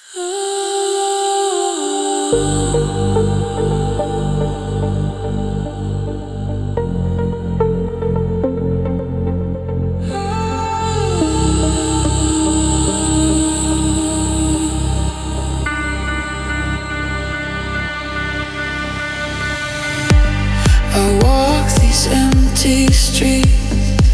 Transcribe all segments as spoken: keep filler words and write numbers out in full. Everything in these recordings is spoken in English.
I walk these empty streets,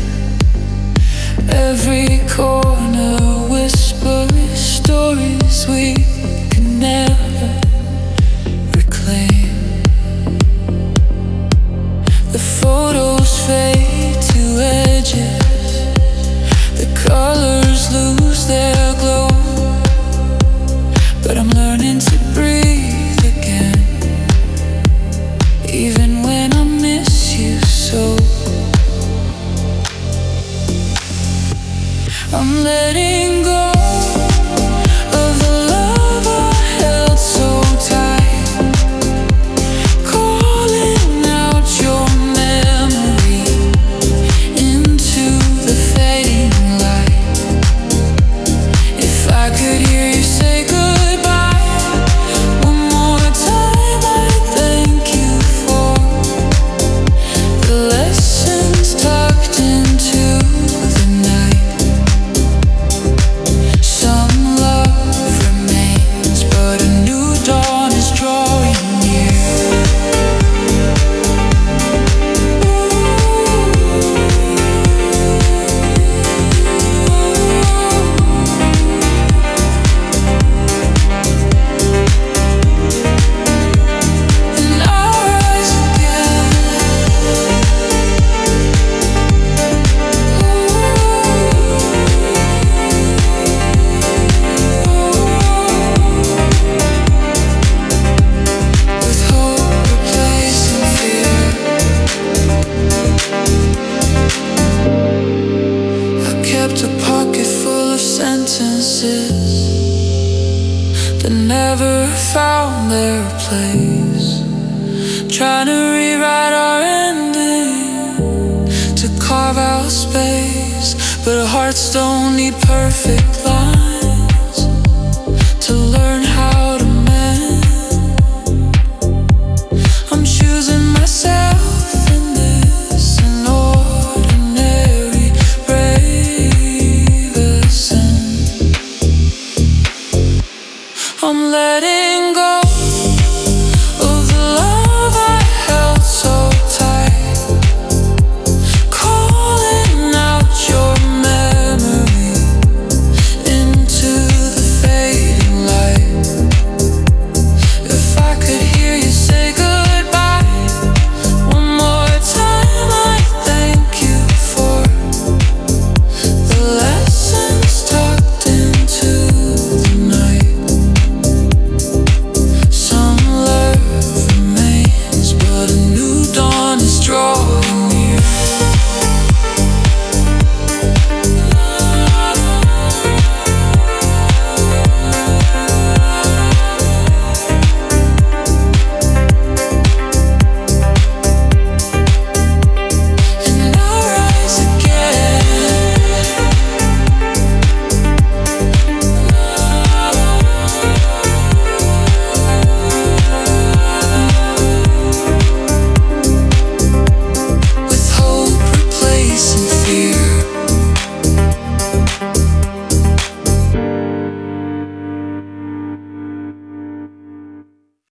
every corner whispers stories we can never reclaim. The photos fade to edges, the colors lose their glow, but I'm learning to breathe again, even when I miss you so. I'm letting go of the love I held so tight, calling out your memory into the fading light. If I could hear you say goodbye one more time, I'd thank you for the lessons tucked into the night. Some love remains, but a new dawn is drawing near. And I'll rise again. With hope replacing fear, I kept a pocket full of sentences that never found their place, trying to rewrite our ending, to carve out space. But our hearts don't need perfect lines to learn how to mend. I'm choosing myself in this an ordinary brave ascent. I'm letting go